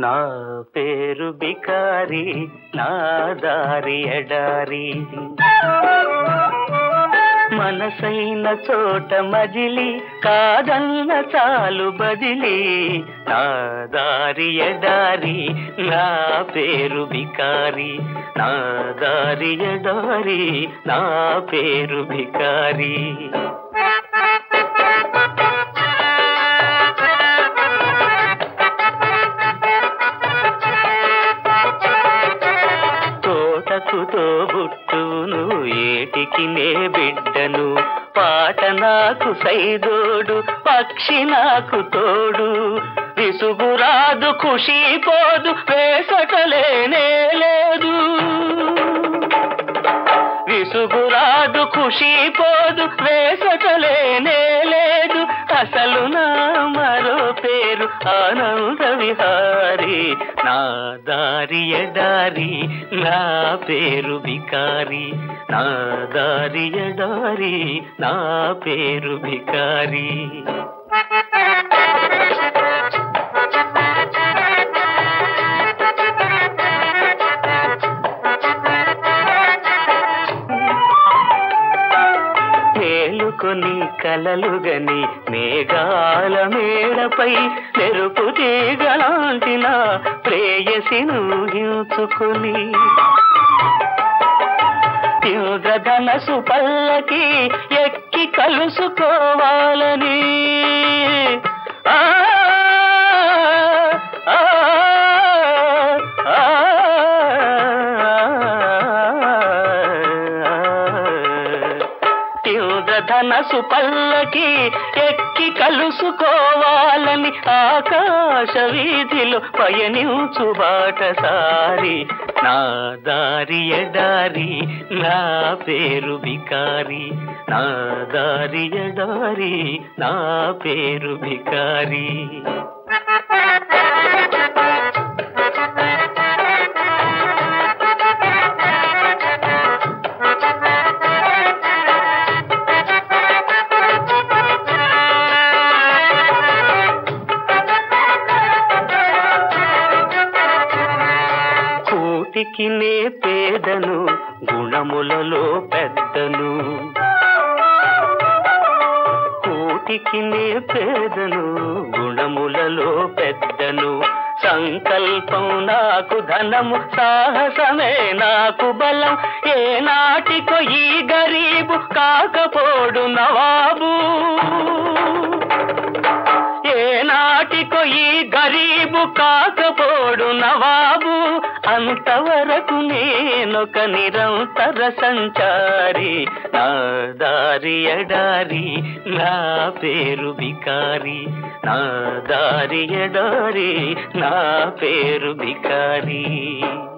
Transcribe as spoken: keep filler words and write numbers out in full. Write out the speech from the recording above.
నా పేరు బికారి, నా దారి ఎడారి. మనసైన చోట మజిలి, కాదన్న చాలు బదిలి. నా దారి ఎడారి, నా పేరు బికారి. నా దారి ఎడారి, నా పేరు బికారి. తోటకుతో బుట్టును, ఏటికి నే బిడ్డను. పాట నాకు సైదోడు, పక్షి నాకు తోడు. విసుగురాదు ఖుషి పోదు, వేసటలేనే లేదు. విసుగురాదు ఖుషి పోదు, వేసటలేనే లేదు. అసలు నా మరో పేరు ఆనంద విహారి. నా దారి ఎడారి, నా పేరు బికారి. నా దారి ఎడారి, నా పేరు బికారి. మేలుకొని కలలుగని మేఘాల మేడపై మెరుపు తీగలాంటిన ప్రేయసిను ఊహించుకొని ఇంద్రధనసు పల్లకి ఎక్కి కలుసుకోవాలని. ఆ ఇంద్రధనసు పల్లకి ఎక్కి కలుసుకోవాలని ఆకాశ వీధిలో పయనించు బాటసారి. నా దారి ఎడారి, నా పేరు బికారి. నా దారి ఎడారి, నా పేరు బికారి. కూటికి నే పేదను, గుణములలో పెద్దను. కూటికి నే పేదను, గుణములలో పెద్దను. సంకల్పం నాకు ధనము, సాహసమే నాకు బలం. ఏ నాటికో ఈ గరీబు కాకపోడు నవాబు. ఏ నాటికో ఈ గరీబు కాకపోడు నవాబు. అంతవరకు నేనొక నిరంతర సంచారి. నా దారి ఎడారి, నా పేరు బికారి. నా దారి ఎడారి, నా పేరు బికారి.